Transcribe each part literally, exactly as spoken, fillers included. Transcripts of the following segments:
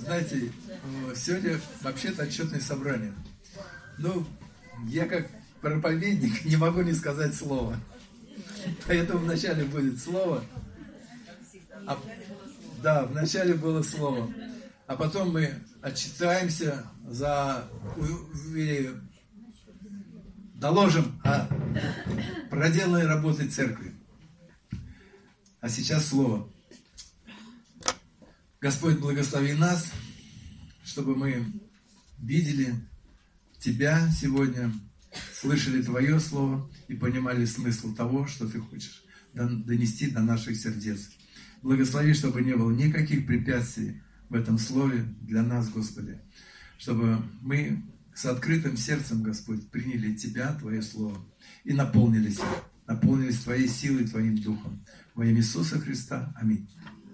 Знаете, сегодня вообще-то отчетное собрание. Ну, я как проповедник не могу не сказать слово. Поэтому вначале будет слово. А, да, вначале было слово. А потом мы отчитаемся за... Или доложим о проделанной работе церкви. А сейчас слово. Господь, благослови нас, чтобы мы видели Тебя сегодня, слышали Твое Слово и понимали смысл того, что Ты хочешь донести до наших сердец. Благослови, чтобы не было никаких препятствий в этом Слове для нас, Господи. Чтобы мы с открытым сердцем, Господь, приняли Тебя, Твое Слово и наполнились, наполнились Твоей силой, Твоим Духом. Во имя Иисуса Христа. Аминь.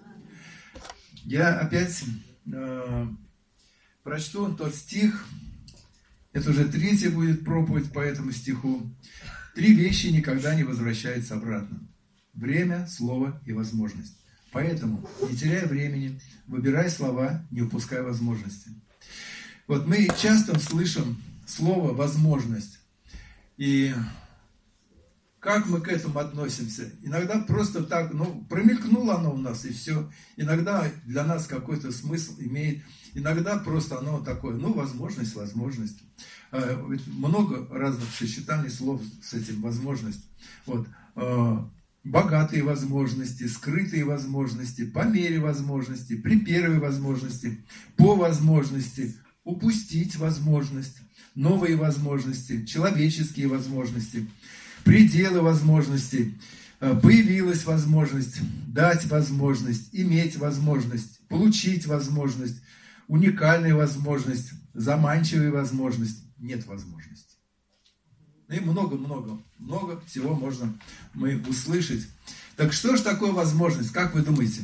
Я опять э, прочту тот стих. Это уже третья будет проповедь по этому стиху. Три вещи никогда не возвращаются обратно. Время, слово и возможность. Поэтому, не теряй времени, выбирай слова, не упускай возможности. Вот мы часто слышим слово «возможность». И как мы к этому относимся? Иногда просто так, ну, промелькнуло оно у нас, и все. Иногда для нас какой-то смысл имеет. Иногда просто оно такое, ну, возможность, возможность. Ведь много разных сочетаний слов с этим возможность. Вот. Богатые возможности, скрытые возможности, по мере возможности, при первой возможности, по возможности, упустить возможность, новые возможности, человеческие возможности, пределы возможностей, появилась возможность, дать возможность, иметь возможность, получить возможность, уникальная возможность, заманчивая возможность, нет возможности. И много-много, много всего можно мы услышать. Так что же такое возможность? Как вы думаете?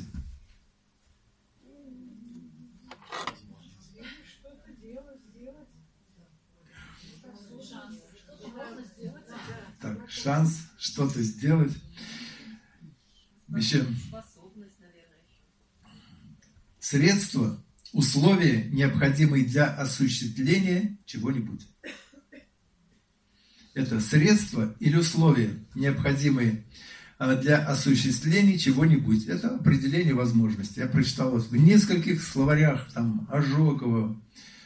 Так, шанс что-то сделать. Еще средства, условия, необходимые для осуществления чего-нибудь. Это средства или условия, необходимые для осуществления чего-нибудь. Это определение возможности. Я прочитал вот в нескольких словарях, там, Ожогова,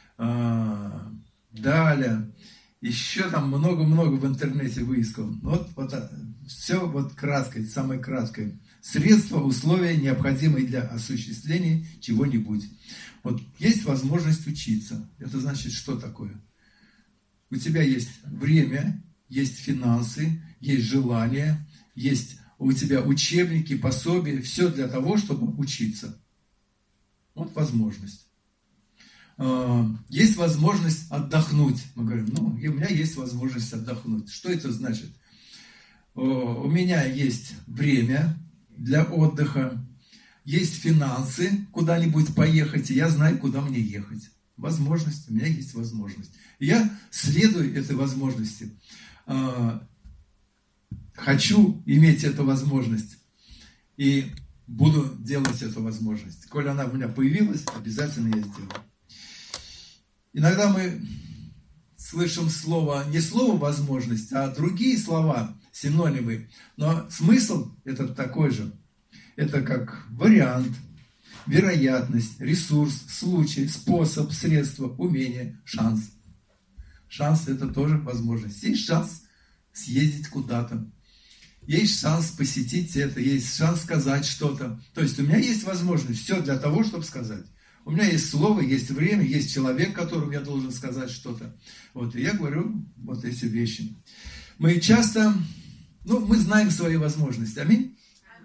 Даля, еще там много-много в интернете выискал. Вот, вот все вот краткой, самой краткой. Средства, условия, необходимые для осуществления чего-нибудь. Вот есть возможность учиться. Это значит, что такое? У тебя есть время, есть финансы, есть желание, есть у тебя учебники, пособия, все для того, чтобы учиться. Вот возможность. Есть возможность отдохнуть. Мы говорим, ну, у меня есть возможность отдохнуть. Что это значит? У меня есть время для отдыха, есть финансы, куда-нибудь поехать, и я знаю, куда мне ехать. Возможность, у меня есть возможность. Я следую этой возможности. Хочу иметь эту возможность. И буду делать эту возможность. Коль она у меня появилась, обязательно я сделаю. Иногда мы слышим слово, не слово возможность, а другие слова, синонимы. Но смысл этот такой же. Это как вариант, вероятность, ресурс, случай, способ, средство, умение, шанс. Шанс – это тоже возможность. Есть шанс съездить куда-то. Есть шанс посетить это, есть шанс сказать что-то. То есть у меня есть возможность все для того, чтобы сказать. У меня есть слово, есть время, есть человек, которому я должен сказать что-то. Вот, и я говорю вот эти вещи. Мы часто, ну, мы знаем свои возможности. Аминь?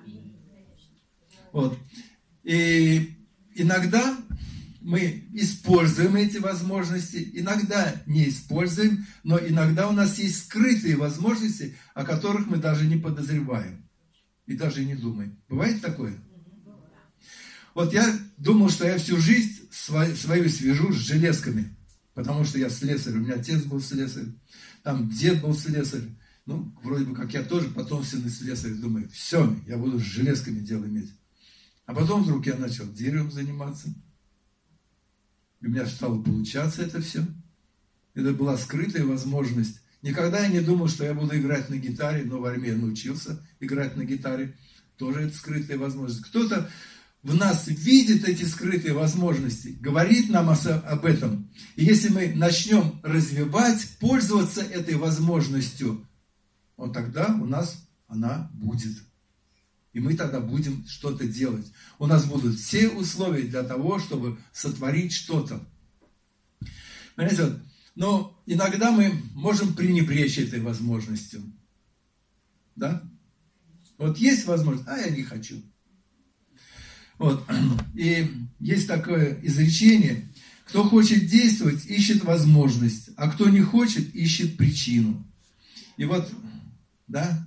Вот. И иногда мы используем эти возможности, иногда не используем, но иногда у нас есть скрытые возможности, о которых мы даже не подозреваем и даже не думаем. Бывает такое? Вот я думал, что я всю жизнь свою свяжу с железками, потому что я слесарь, у меня отец был слесарь, там дед был слесарь, ну, вроде бы как я тоже потомственный слесарь, думаю, все, я буду с железками дело иметь. А потом вдруг я начал деревом заниматься. И у меня стало получаться это все. Это была скрытая возможность. Никогда я не думал, что я буду играть на гитаре, но в армии я научился играть на гитаре. Тоже это скрытая возможность. Кто-то в нас видит эти скрытые возможности, говорит нам об этом. И если мы начнем развивать, пользоваться этой возможностью, вот тогда у нас она будет. И мы тогда будем что-то делать. У нас будут все условия для того, чтобы сотворить что-то. Понимаете, вот, но иногда мы можем пренебречь этой возможностью. Да? Вот есть возможность, а я не хочу. Вот. И есть такое изречение: кто хочет действовать, ищет возможность, а кто не хочет, ищет причину. И вот, да,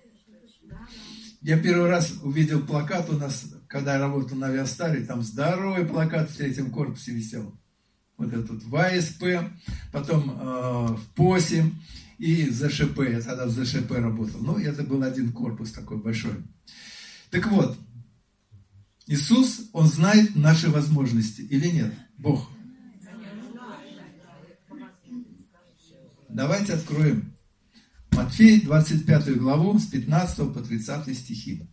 я первый раз увидел плакат у нас, когда я работал на Авиастаре, там здоровый плакат в третьем корпусе висел. Вот этот в А С П, потом э, в ПОСе и в З Ш П. Я тогда в З Ш П работал. Ну, это был один корпус такой большой. Так вот, Иисус, Он знает наши возможности или нет? Бог. Давайте откроем Матфея двадцать пятую главу с пятнадцатого по тридцатый стихи.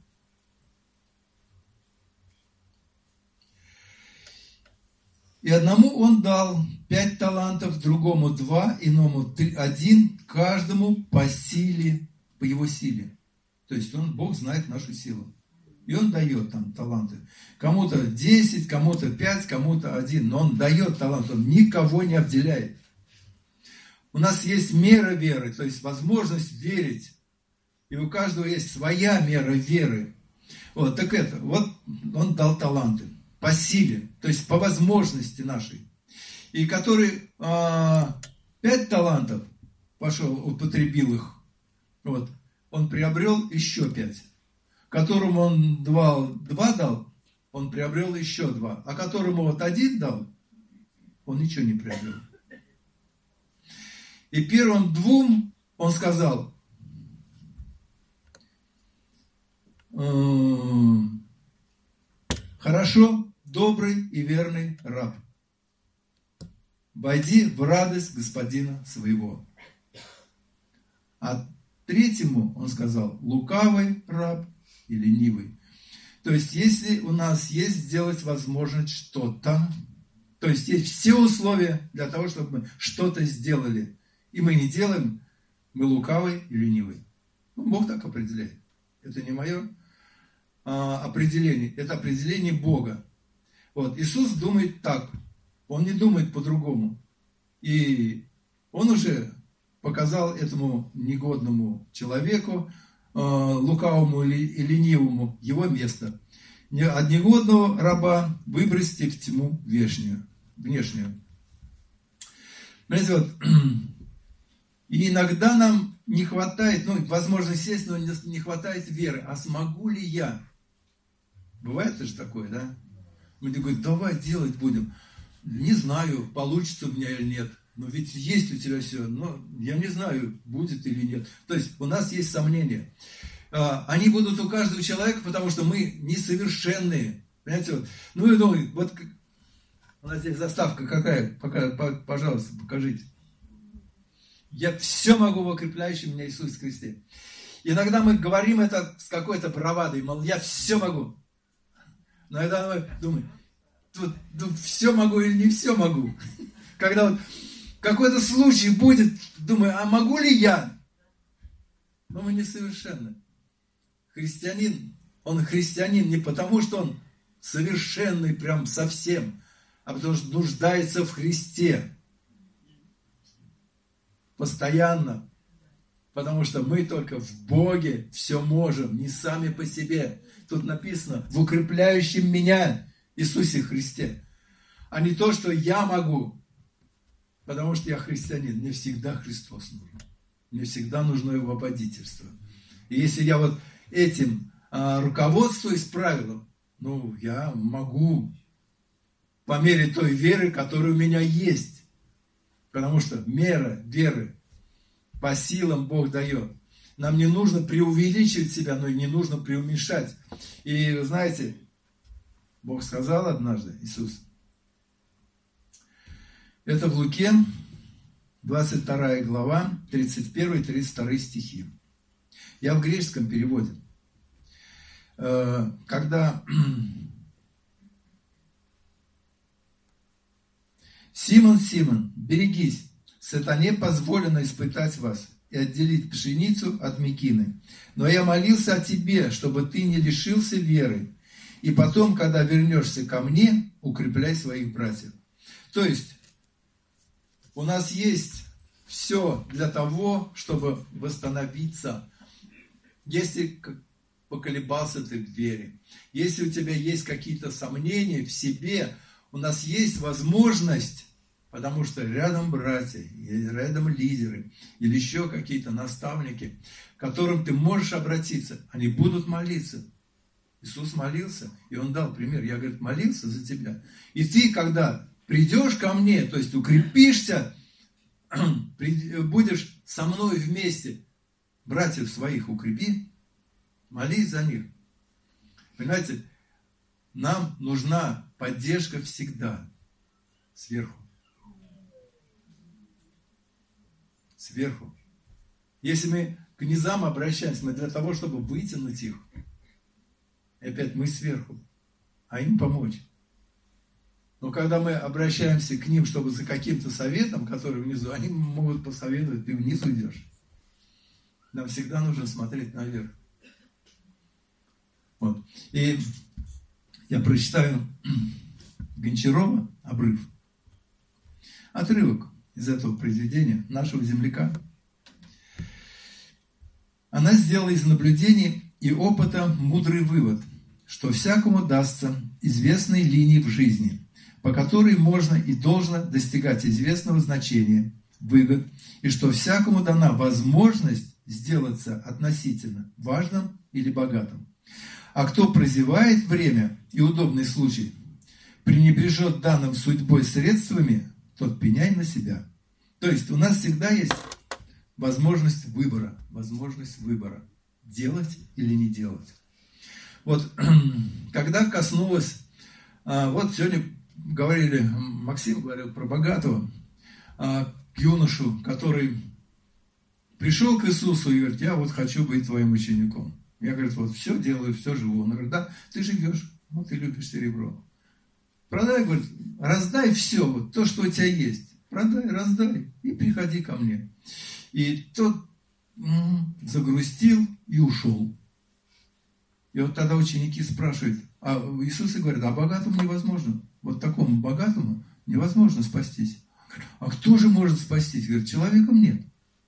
И одному Он дал пять талантов, другому два, иному один, каждому по силе, по его силе. То есть он, Бог знает нашу силу. И Он дает там таланты. Кому-то десять, кому-то пять, кому-то один. Но Он дает талант, Он никого не обделяет. У нас есть мера веры, то есть возможность верить. И у каждого есть своя мера веры. Вот, так это, вот Он дал таланты по силе, то есть по возможности нашей. И который а, пять талантов пошел, употребил их, вот, он приобрел еще пять. Которому он два, два дал, он приобрел еще два. А которому вот один дал, он ничего не приобрел. И первым двум он сказал: хорошо, добрый и верный раб, войди в радость господина своего. А третьему он сказал: лукавый раб и ленивый. То есть, если у нас есть сделать возможность что-то, то есть, есть все условия для того, чтобы мы что-то сделали, и мы не делаем, мы лукавый и ленивый. Ну, Бог так определяет. Это не мое а, определение, это определение Бога. Вот. Иисус думает так, Он не думает по-другому. И Он уже показал этому негодному человеку, лукавому и ленивому, его место. От негодного раба выбросьте в тьму внешнюю. внешнюю. Знаете, вот, и иногда нам не хватает, ну, возможно, естественно, не хватает веры. А смогу ли я? Бывает же такое, да? Мы говорим: давай делать будем. Не знаю, получится у меня или нет. Но ведь есть у тебя все, но я не знаю, будет или нет. То есть у нас есть сомнения. Они будут у каждого человека, потому что мы несовершенные. Понимаете, вот. Ну, я думаю, вот у нас здесь заставка какая? Пока, пожалуйста, покажите. Я все могу в укрепляющем меня Иисусе Христе. Иногда мы говорим это с какой-то бравадой, мол, я все могу. Но иногда мы думаем, тут, тут все могу или не все могу. Когда вот какой-то случай будет, думаю, а могу ли я? Но мы несовершенны. Христианин, он христианин не потому, что он совершенный прям совсем, а потому что нуждается в Христе. Постоянно. Потому что мы только в Боге все можем, не сами по себе. Тут написано: в укрепляющем меня Иисусе Христе. А не то, что я могу. Потому что я христианин, мне всегда Христос нужен. Мне всегда нужно Его водительство. И если я вот этим а, руководствуюсь правилом, ну, я могу по мере той веры, которая у меня есть. Потому что мера веры по силам Бог дает. Нам не нужно преувеличивать себя, но и не нужно преуменьшать. И знаете, Бог сказал однажды, Иисус, Это в Луке, двадцать вторая глава, тридцать первый тридцать второй стихи. Я в греческом переводе. Когда Симон, Симон, берегись, сатане позволено испытать вас и отделить пшеницу от мекины. Но я молился о тебе, чтобы ты не лишился веры. И потом, когда вернешься ко мне, укрепляй своих братьев. То есть, у нас есть все для того, чтобы восстановиться. Если поколебался ты в вере, если у тебя есть какие-то сомнения в себе, у нас есть возможность, потому что рядом братья, рядом лидеры, или еще какие-то наставники, к которым ты можешь обратиться, они будут молиться. Иисус молился, и Он дал пример. Я, говорит, молился за тебя. И ты, когда придешь ко мне, то есть укрепишься, будешь со мной вместе, братьев своих укрепи, молись за них. Понимаете, нам нужна поддержка всегда сверху. Сверху. Если мы к низам обращаемся, мы для того, чтобы вытянуть их. И опять мы сверху, а им помочь. Но когда мы обращаемся к ним, чтобы за каким-то советом, который внизу, они могут посоветовать, ты вниз уйдешь. Нам всегда нужно смотреть наверх. Вот. И я прочитаю Гончарова «Обрыв». Отрывок из этого произведения нашего земляка. Она сделала из наблюдений и опыта мудрый вывод, что всякому дастся известной линии в жизни, по которой можно и должно достигать известного значения, выгод, и что всякому дана возможность сделаться относительно важным или богатым. А кто прозевает время и удобный случай, пренебрежет данным судьбой средствами, тот пеняй на себя. То есть у нас всегда есть возможность выбора, возможность выбора, делать или не делать. Вот, когда коснулось, вот сегодня говорили, Максим говорил про богатого, юношу, который пришел к Иисусу и говорит, я вот хочу быть твоим учеником. Я, говорит, вот все делаю, все живу. Он говорит, да, ты живешь, вот ты любишь серебро. Продай, говорит, раздай все, вот то, что у тебя есть. Продай, раздай и приходи ко мне. И тот м-м, загрустил и ушел. И вот тогда ученики спрашивают, а Иисус и говорит, а богатому невозможно. Вот такому богатому невозможно спастись. А кто же может спастись? Говорит, человеком нет.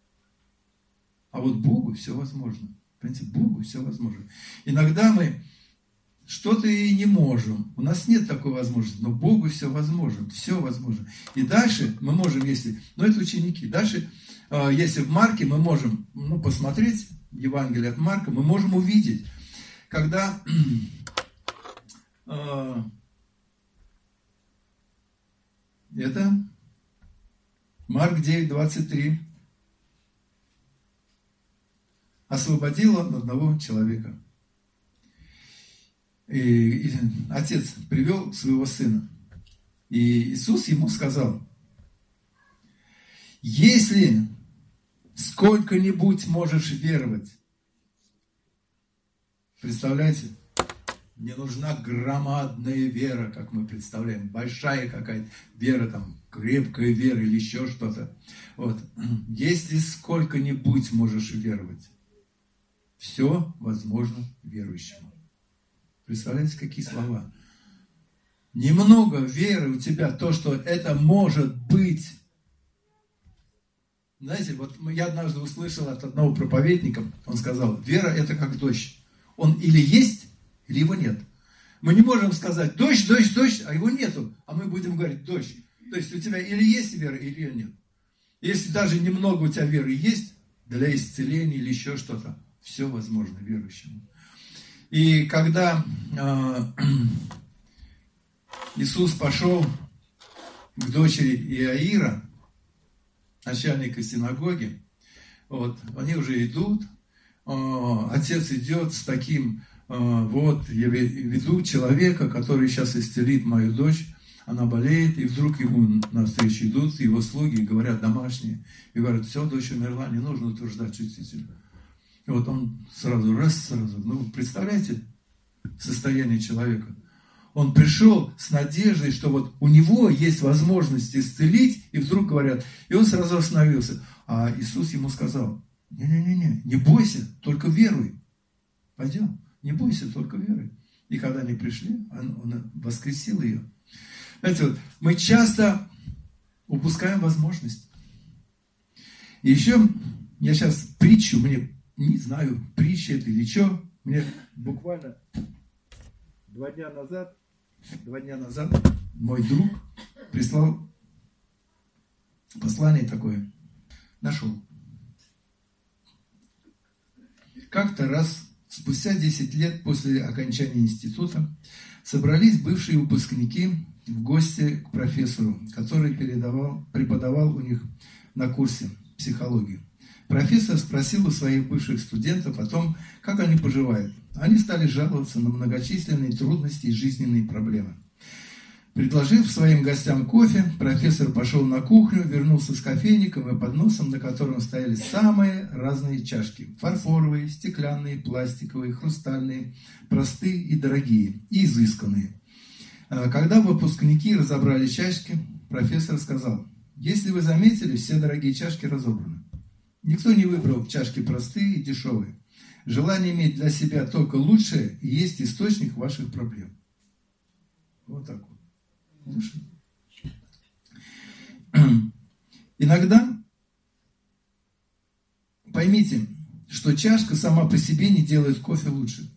А вот Богу все возможно. Понимаете, Богу все возможно. Иногда мы что-то и не можем. У нас нет такой возможности. Но Богу все возможно. Все возможно. И дальше мы можем, если... Ну, это ученики. Дальше, если в Марке мы можем ну, посмотреть Евангелие от Марка, мы можем увидеть, когда... Это Марк девять двадцать три. Освободил он одного человека. И, и отец привел своего сына. И Иисус ему сказал, если сколько-нибудь можешь веровать, представляете, не нужна громадная вера, как мы представляем, большая какая-то вера, там, крепкая вера или еще что-то. Вот. Если сколько-нибудь можешь веровать, все возможно верующему. Представляете, какие слова? Немного веры у тебя, то, что это может быть. Знаете, вот я однажды услышал от одного проповедника, он сказал, вера это как дождь. Он или есть, или его нет. Мы не можем сказать дождь, дождь, дождь, а его нету. А мы будем говорить дождь. То есть у тебя или есть вера, или ее нет. Если даже немного у тебя веры есть, для исцеления или еще что-то, все возможно верующему. И когда э, Иисус пошел к дочери Иаира, начальника синагоги, вот, они уже идут, э, отец идет с таким, э, вот, я веду человека, который сейчас исцелит мою дочь, она болеет, и вдруг ему навстречу идут его слуги, говорят, домашние, и говорят, все, дочь умерла, не нужно утверждать учителя. И вот он сразу, раз, сразу, ну, представляете состояние человека? Он пришел с надеждой, что вот у него есть возможность исцелить, и вдруг говорят, и он сразу остановился. А Иисус ему сказал, не-не-не, не бойся, только веруй. Пойдем, не бойся, только веруй. И когда они пришли, он, он воскресил ее. Знаете, вот, мы часто упускаем возможность. И еще, я сейчас притчу, мне, не знаю, притча это или что, мне буквально два дня назад, два дня назад мой друг прислал послание такое, нашел. Как-то раз, спустя десять лет после окончания института, собрались бывшие выпускники в гости к профессору, который передавал, преподавал у них на курсе психологии. Профессор спросил у своих бывших студентов о том, как они поживают. Они стали жаловаться на многочисленные трудности и жизненные проблемы. Предложив своим гостям кофе, профессор пошел на кухню, вернулся с кофейником и подносом, на котором стояли самые разные чашки. Фарфоровые, стеклянные, пластиковые, хрустальные, простые и дорогие, и изысканные. Когда выпускники разобрали чашки, профессор сказал, если вы заметили, все дорогие чашки разобраны. Никто не выбрал чашки простые и дешевые. Желание иметь для себя только лучшее и есть источник ваших проблем. Вот так вот. Иногда поймите, что чашка сама по себе не делает кофе лучше.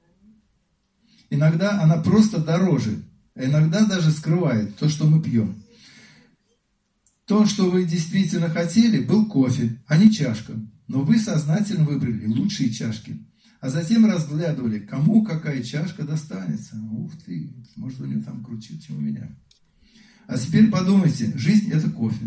Иногда она просто дороже, а иногда даже скрывает то, что мы пьем. То, что вы действительно хотели, был кофе, а не чашка. Но вы сознательно выбрали лучшие чашки. А затем разглядывали, кому какая чашка достанется. Ух ты, может, у него там круче, чем у меня. А теперь подумайте, жизнь – это кофе.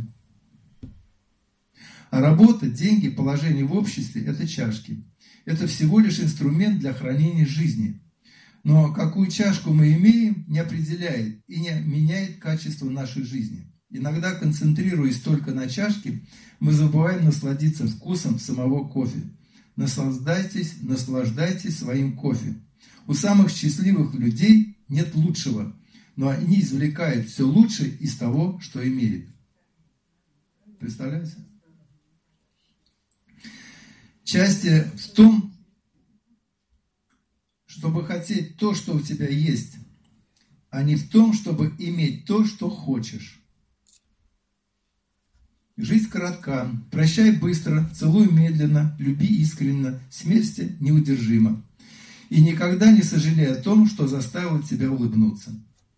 А работа, деньги, положение в обществе – это чашки. Это всего лишь инструмент для хранения жизни. Но какую чашку мы имеем, не определяет и не меняет качество нашей жизни. Иногда, концентрируясь только на чашке, мы забываем насладиться вкусом самого кофе. Наслаждайтесь, наслаждайтесь своим кофе. У самых счастливых людей нет лучшего, но они извлекают все лучшее из того, что имеют. Представляете? Счастье в том, чтобы хотеть то, что у тебя есть, а не в том, чтобы иметь то, что хочешь. Жизнь коротка, прощай быстро, целуй медленно, люби искренне, смерти неудержимо. И никогда не сожалей о том, что заставило тебя улыбнуться.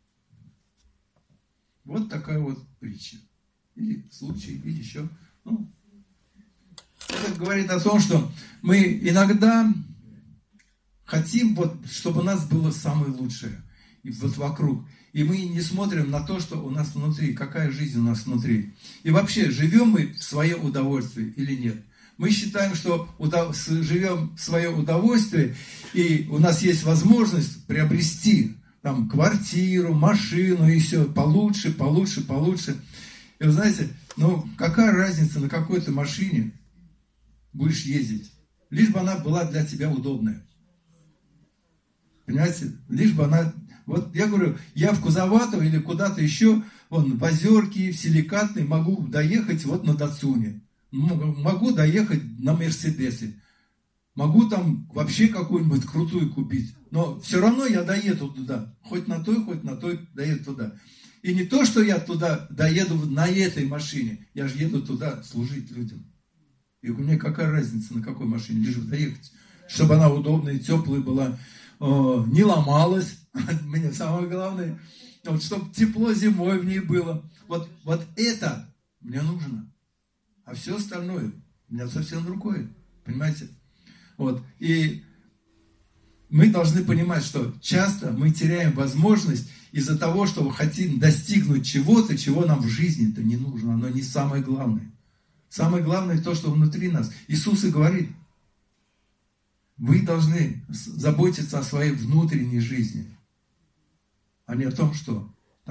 Вот такая вот притча. Или случай, или еще. Ну, это говорит о том, что мы иногда хотим, вот, чтобы у нас было самое лучшее. И вот вокруг. И мы не смотрим на то, что у нас внутри, какая жизнь у нас внутри. И вообще, живем мы в свое удовольствие или нет? Мы считаем, что удов... живем в свое удовольствие, и у нас есть возможность приобрести там квартиру, машину, и все получше, получше, получше. И вы знаете, ну какая разница, на какой ты машине будешь ездить? Лишь бы она была для тебя удобная. Понимаете? Лишь бы она... Вот я говорю, я в Кузоватово или куда-то еще, вон, в Озерке, в Силикатной могу доехать вот на Датсуне. Могу доехать на Мерседесе. Могу там вообще какую-нибудь крутую купить. Но все равно я доеду туда. Хоть на той, хоть на той доеду туда. И не то, что я туда доеду на этой машине. Я же еду туда служить людям. И у меня какая разница, на какой машине, лишь бы доехать. Чтобы она удобная, теплая была, не ломалась. Мне самое главное, вот, чтобы тепло зимой в ней было. Вот, вот это мне нужно. А все остальное у меня совсем другое. Понимаете? Вот. И мы должны понимать, что часто мы теряем возможность из-за того, что хотим достигнуть чего-то, чего нам в жизни-то не нужно. Оно не самое главное. Самое главное то, что внутри нас. Иисус и говорит, вы должны заботиться о своей внутренней жизни, а не о том, что там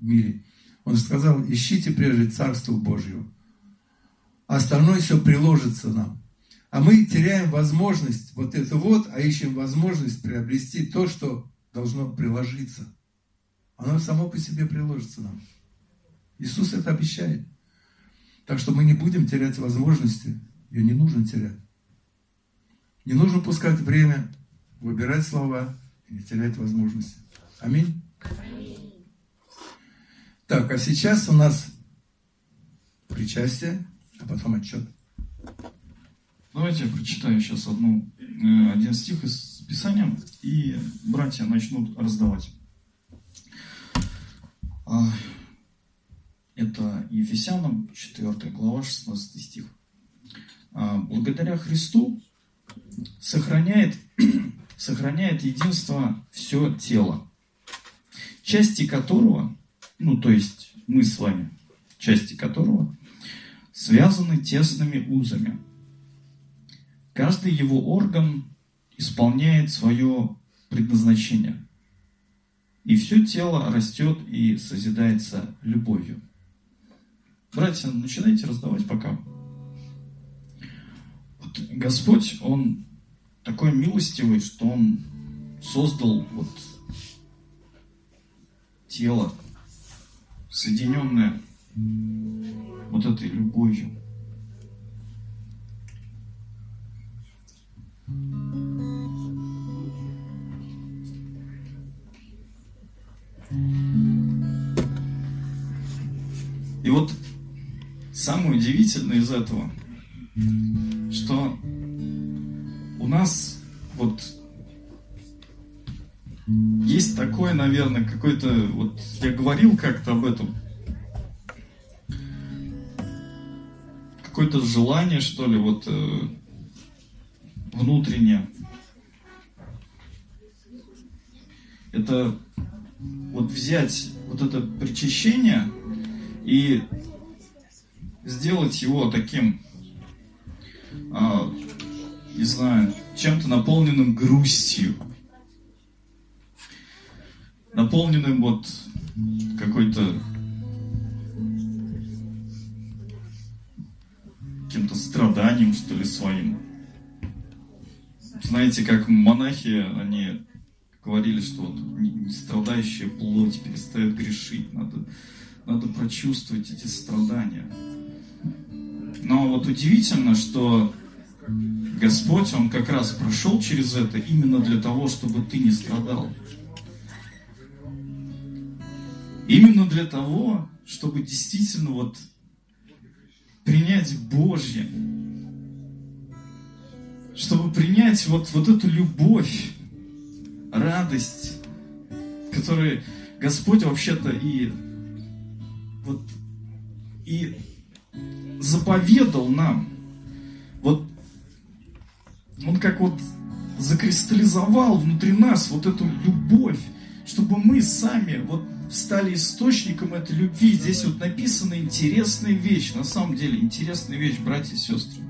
мире. Он сказал: ищите прежде Царство Божьего. Остальное все приложится нам. А мы теряем возможность вот это вот, а ищем возможность приобрести то, что должно приложиться. Оно само по себе приложится нам. Иисус это обещает. Так что мы не будем терять возможности. Ее не нужно терять. Не нужно упускать время, выбирать слова и не терять возможности. Аминь. Аминь. Так, а сейчас у нас причастие, а потом отчет. Давайте я прочитаю сейчас одну, один стих из Писания, и братья начнут раздавать. Это Ефесянам четвёртая глава, шестнадцатый стих. Благодаря Христу сохраняет, сохраняет единство все тело, части которого, ну то есть мы с вами, части которого связаны тесными узами. Каждый его орган исполняет свое предназначение. И все тело растет и созидается любовью. Братья, начинайте раздавать пока. Вот Господь, Он такой милостивый, что Он создал вот тело, соединенное вот этой любовью. И вот самое удивительное из этого, что у нас вот есть такое, наверное, какой-то, вот я говорил как-то об этом, какое-то желание, что ли, вот э, внутреннее. Это вот взять вот это причащение и сделать его таким, а, не знаю, чем-то наполненным грустью, наполненным вот какой-то каким-то страданием, что ли, своим. Знаете, как монахи, они говорили, что вот страдающая плоть перестает грешить, надо, надо прочувствовать эти страдания. Но вот удивительно, что Господь, Он как раз прошел через это именно для того, чтобы ты не страдал. Именно для того, чтобы действительно вот принять Божье, чтобы принять вот, вот эту любовь, радость, которую Господь вообще-то и вот и заповедал нам. Вот Он как вот закристаллизовал внутри нас вот эту любовь, чтобы мы сами вот стали источником этой любви. Здесь вот написана интересная вещь, на самом деле интересная вещь, братья и сестры.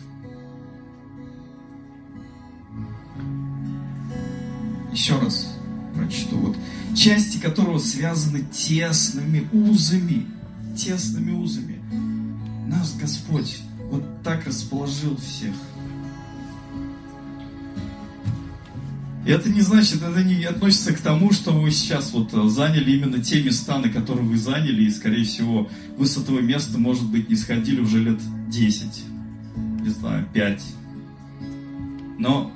Еще раз прочту. Вот, части которого связаны тесными узами. Тесными узами. Наш Господь вот так расположил всех. И это не значит, это не относится к тому, что вы сейчас вот заняли именно те места, на которые вы заняли, и, скорее всего, вы с этого места, может быть, не сходили уже лет десять, не знаю, пять. Но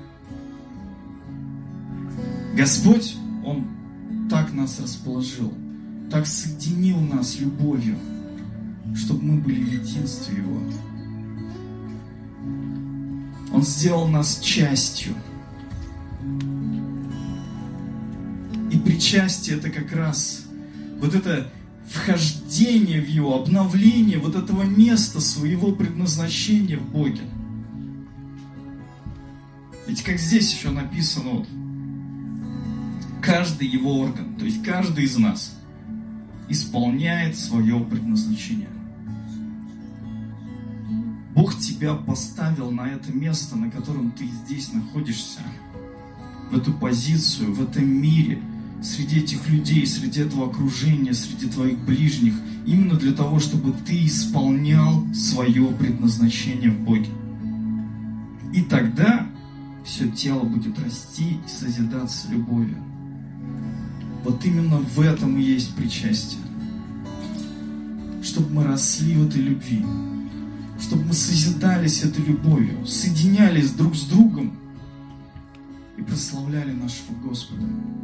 Господь, Он так нас расположил, так соединил нас любовью, чтобы мы были в единстве Его. Он сделал нас частью. И причастие — это как раз вот это вхождение в Его, обновление вот этого места своего предназначения в Боге. Ведь как здесь еще написано, вот, каждый Его орган, то есть каждый из нас исполняет свое предназначение. Бог тебя поставил на это место, на котором ты здесь находишься, в эту позицию, в этом мире, среди этих людей, среди этого окружения, среди твоих ближних, именно для того, чтобы ты исполнял свое предназначение в Боге. И тогда все тело будет расти и созидаться любовью. Вот именно в этом и есть причастие. Чтобы мы росли в этой любви, чтобы мы созидались этой любовью, соединялись друг с другом и прославляли нашего Господа.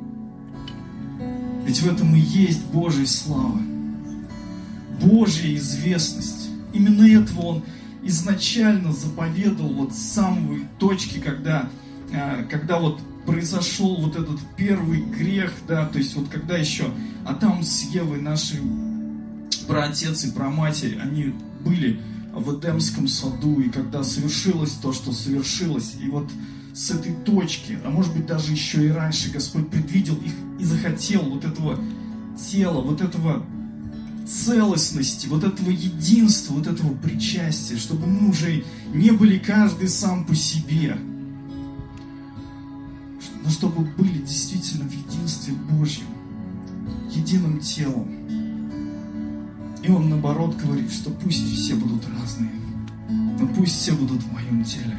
Ведь в этом и есть Божья слава, Божья известность. Именно этого Он изначально заповедовал вот с самой точки, когда, когда вот произошел вот этот первый грех, да, то есть вот когда еще Адам с Евой, наши праотец и праматерь, они были в Эдемском саду, и когда совершилось то, что совершилось, и вот с этой точки, а может быть даже еще и раньше, Господь предвидел их и захотел вот этого тела, вот этого целостности, вот этого единства, вот этого причастия, чтобы мы уже не были каждый сам по себе, но чтобы были действительно в единстве Божьем, единым телом. И Он, наоборот, говорит, что пусть все будут разные, но пусть все будут в моем теле.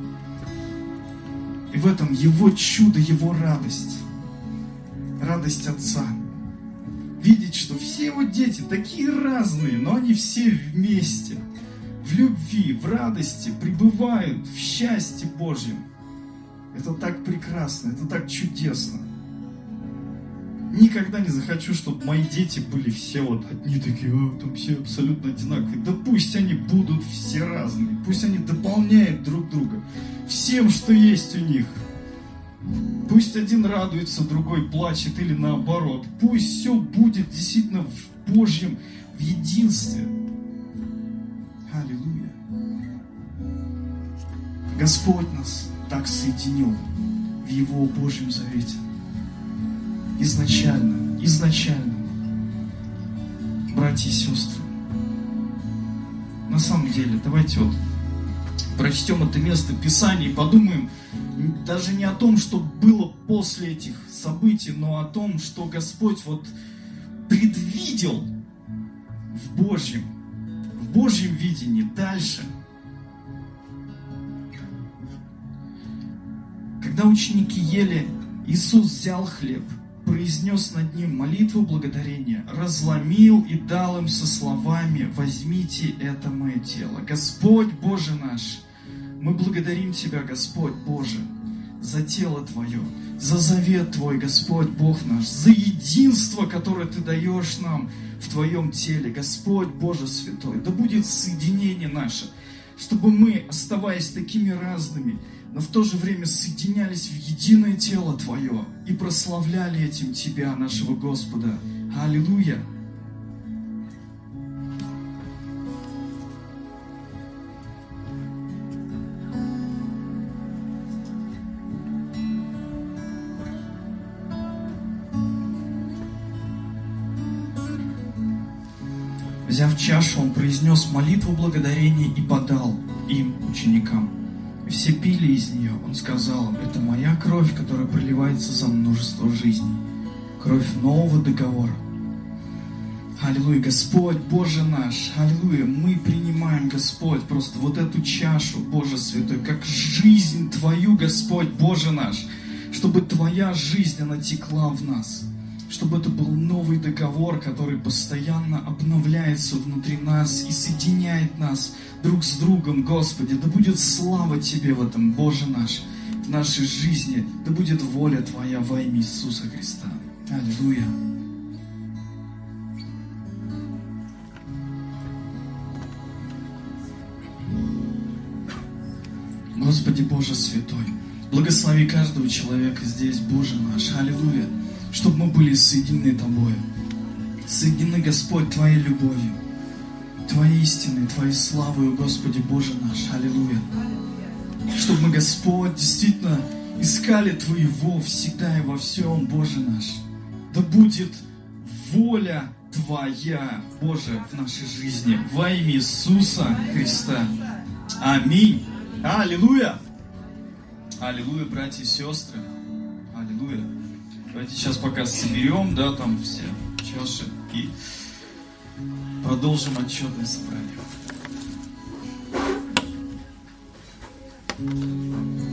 И в этом Его чудо, Его радость, радость Отца. Видеть, что все Его дети такие разные, но они все вместе, в любви, в радости пребывают, в счастье Божьем. Это так прекрасно, это так чудесно. Никогда не захочу, чтобы мои дети были все вот одни такие, а, там все абсолютно одинаковые. Да пусть они будут все разные, пусть они дополняют друг друга всем, что есть у них. Пусть один радуется, другой плачет или наоборот. Пусть все будет действительно в Божьем, в единстве. Аллилуйя. Господь нас так соединил в Его Божьем завете. Изначально, изначально, братья и сестры. На самом деле, давайте вот прочтем это место Писания и подумаем даже не о том, что было после этих событий, но о том, что Господь вот предвидел в Божьем, в Божьем видении дальше. Когда ученики ели, Иисус взял хлеб, произнес над ним молитву благодарения, разломил и дал им со словами: «Возьмите, это мое тело». Господь Боже наш, мы благодарим Тебя, Господь Боже, за тело Твое, за завет Твой, Господь Бог наш, за единство, которое Ты даешь нам в Твоем теле, Господь Боже Святой. Да будет соединение наше, чтобы мы, оставаясь такими разными, но в то же время соединялись в единое тело Твое и прославляли этим Тебя, нашего Господа. Аллилуйя! Взяв чашу, Он произнес молитву благодарения и подал им, ученикам. Все пили из нее. Он сказал им: «Это моя кровь, которая проливается за множество жизней. Кровь нового договора». Аллилуйя, Господь, Боже наш, аллилуйя, мы принимаем, Господь, просто вот эту чашу, Боже Святой, как жизнь Твою, Господь, Боже наш, чтобы Твоя жизнь, она текла в нас, чтобы это был новый договор, который постоянно обновляется внутри нас и соединяет нас друг с другом, Господи. Да будет слава Тебе в этом, Боже наш, в нашей жизни. Да будет воля Твоя во имя Иисуса Христа. Аллилуйя. Господи Боже Святой, благослови каждого человека здесь, Боже наш. Аллилуйя. Чтобы мы были соединены Тобой. Соединены, Господь, Твоей любовью, Твоей истиной, Твоей славой, Господи Боже наш. Аллилуйя. Чтобы мы, Господь, действительно искали Твоего всегда и во всем, Боже наш. Да будет воля Твоя, Боже, в нашей жизни. Во имя Иисуса Христа. Аминь. Аллилуйя. Аллилуйя, братья и сестры. Аллилуйя. Давайте сейчас пока соберем, да, там все чаши и продолжим отчетное собрание.